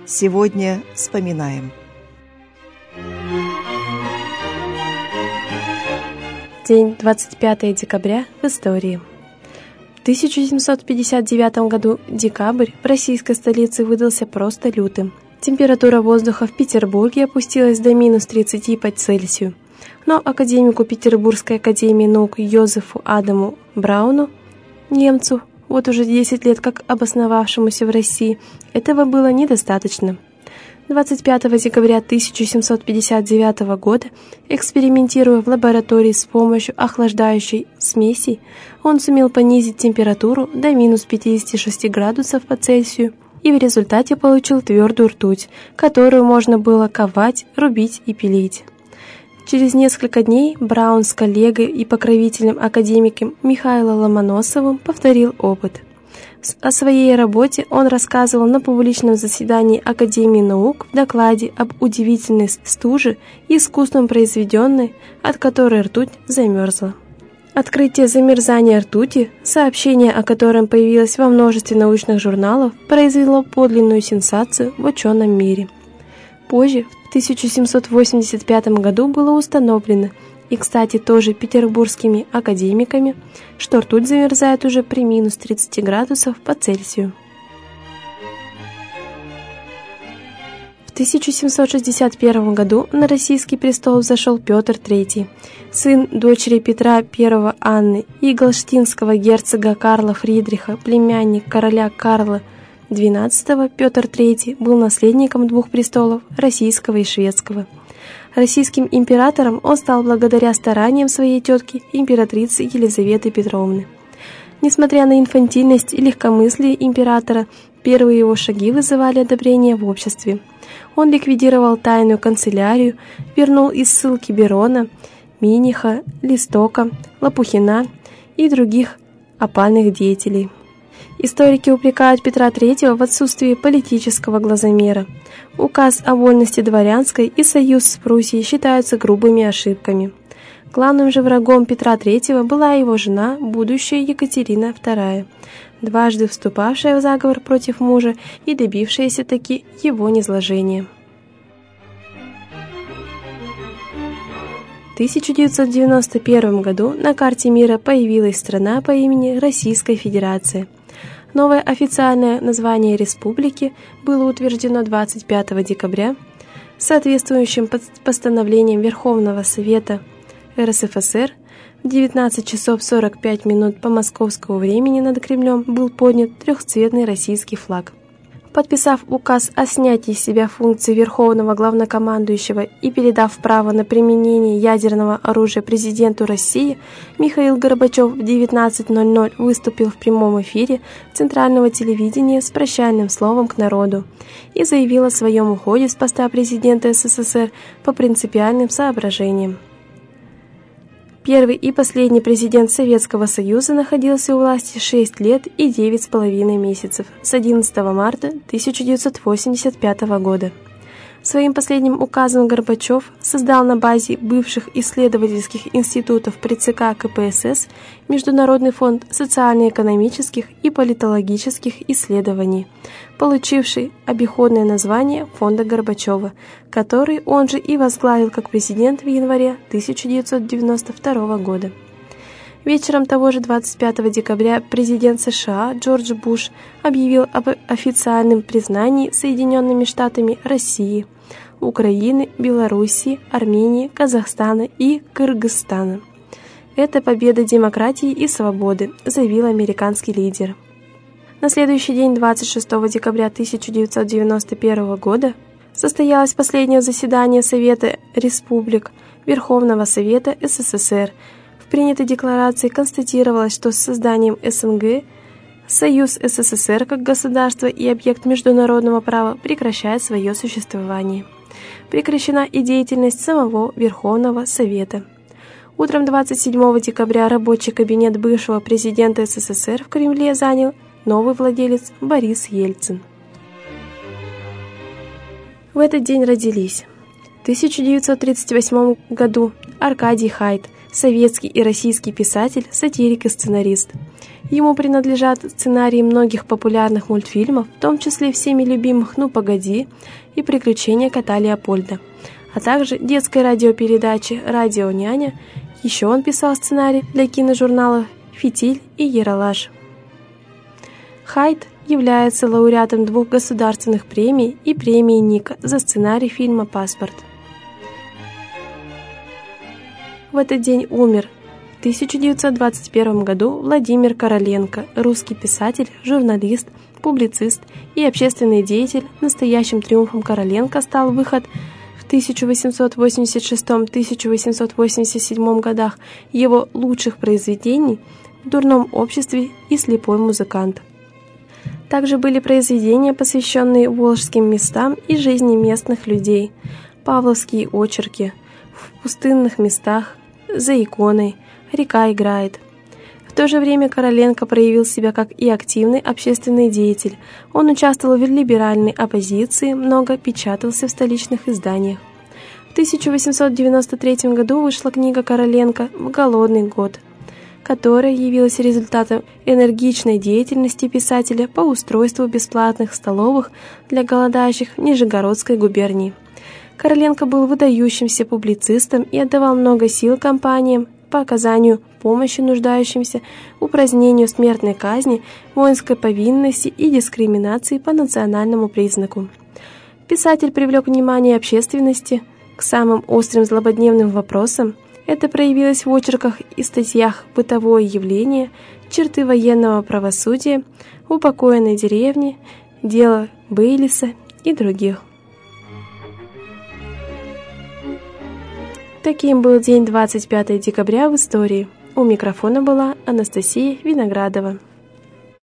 Сегодня вспоминаем. День 25 декабря в истории. В 1759 году декабрь в российской столице выдался просто лютым. Температура воздуха в Петербурге опустилась до минус 30 по Цельсию. Но академику Петербургской академии наук Йозефу Адаму Брауну, немцу, вот уже 10 лет как обосновавшемуся в России, этого было недостаточно. 25 декабря 1759 года, экспериментируя в лаборатории с помощью охлаждающей смеси, он сумел понизить температуру до минус 56 градусов по Цельсию и в результате получил твердую ртуть, которую можно было ковать, рубить и пилить. Через несколько дней Браун с коллегой и покровителем академиком Михаилом Ломоносовым повторил опыт. О своей работе он рассказывал на публичном заседании Академии наук в докладе об удивительной стуже, искусством произведенной, от которой ртуть замерзла. Открытие замерзания ртути, сообщение о котором появилось во множестве научных журналов, произвело подлинную сенсацию в ученом мире. Позже, в 1785 году было установлено, и, кстати, тоже петербургскими академиками, что ртуть замерзает уже при минус 30 градусов по Цельсию. В 1761 году на российский престол взошел Петр III, сын дочери Петра I Анны и галштинского герцога Карла Фридриха, племянник короля Карла XII. Петр III был наследником двух престолов, российского и шведского. Российским императором он стал благодаря стараниям своей тетки, императрицы Елизаветы Петровны. Несмотря на инфантильность и легкомыслие императора, первые его шаги вызывали одобрение в обществе. Он ликвидировал тайную канцелярию, вернул из ссылки Берона, Миниха, Листока, Лопухина и других опальных деятелей. Историки упрекают Петра III в отсутствии политического глазомера. Указ о вольности дворянской и союз с Пруссией считаются грубыми ошибками. Главным же врагом Петра III была его жена, будущая Екатерина II, дважды вступавшая в заговор против мужа и добившаяся таки его низложения. В 1991 году на карте мира появилась страна по имени Российская Федерация. Новое официальное название республики было утверждено 25 декабря соответствующим постановлением Верховного Совета РСФСР. В 19 часов 45 минут по московскому времени над Кремлем был поднят трехцветный российский флаг. Подписав указ о снятии с себя функции Верховного Главнокомандующего и передав право на применение ядерного оружия президенту России, Михаил Горбачев в 19:00 выступил в прямом эфире Центрального телевидения с прощальным словом к народу и заявил о своем уходе с поста президента СССР по принципиальным соображениям. Первый и последний президент Советского Союза находился у власти 6 лет и 9,5 месяцев с 11 марта 1985 года. Своим последним указом Горбачев создал на базе бывших исследовательских институтов при ЦК КПСС Международный фонд социально-экономических и политологических исследований, получивший обиходное название Фонда Горбачева, который он же и возглавил как президент в январе 1992 года. Вечером того же 25 декабря президент США Джордж Буш объявил об официальном признании Соединенными Штатами России, Украины, Белоруссии, Армении, Казахстана и Кыргызстана. Это победа демократии и свободы, заявил американский лидер. На следующий день, 26 декабря 1991 года, состоялось последнее заседание Совета Республик Верховного Совета СССР. В принятой декларации констатировалось, что с созданием СНГ Союз СССР как государство и объект международного права прекращает свое существование. Прекращена и деятельность самого Верховного Совета. Утром 27 декабря рабочий кабинет бывшего президента СССР в Кремле занял новый владелец Борис Ельцин. В этот день родились в 1938 году Аркадий Хайд, советский и российский писатель, сатирик и сценарист. Ему принадлежат сценарии многих популярных мультфильмов, в том числе всеми любимых «Ну, погоди» и «Приключения кота Леопольда», а также детской радиопередачи «Радио Няня». Еще он писал сценарий для киножурналов «Фитиль» и «Ералаш». Хайд является лауреатом 2 государственных премий и премии Ника за сценарий фильма «Паспорт». В этот день умер в 1921 году Владимир Короленко, русский писатель, журналист, публицист и общественный деятель. Настоящим триумфом Короленко стал выход в 1886-1887 годах его лучших произведений «В дурном обществе» и «Слепой музыкант». Также были произведения, посвященные волжским местам и жизни местных людей, павловские очерки, «В пустынных местах», «За иконой», «Река играет». В то же время Короленко проявил себя как и активный общественный деятель. Он участвовал в либеральной оппозиции, много печатался в столичных изданиях. В 1893 году вышла книга Короленко «В голодный год», которая явилась результатом энергичной деятельности писателя по устройству бесплатных столовых для голодающих в Нижегородской губернии. Короленко был выдающимся публицистом и отдавал много сил кампаниям по оказанию помощи нуждающимся, упразднению смертной казни, воинской повинности и дискриминации по национальному признаку. Писатель привлек внимание общественности к самым острым злободневным вопросам. Это проявилось в очерках и статьях «Бытовое явление», «Черты военного правосудия», «Упокоенной деревни», «Дело Бейлиса» и других. Таким был день 25 декабря в истории. У микрофона была Анастасия Виноградова.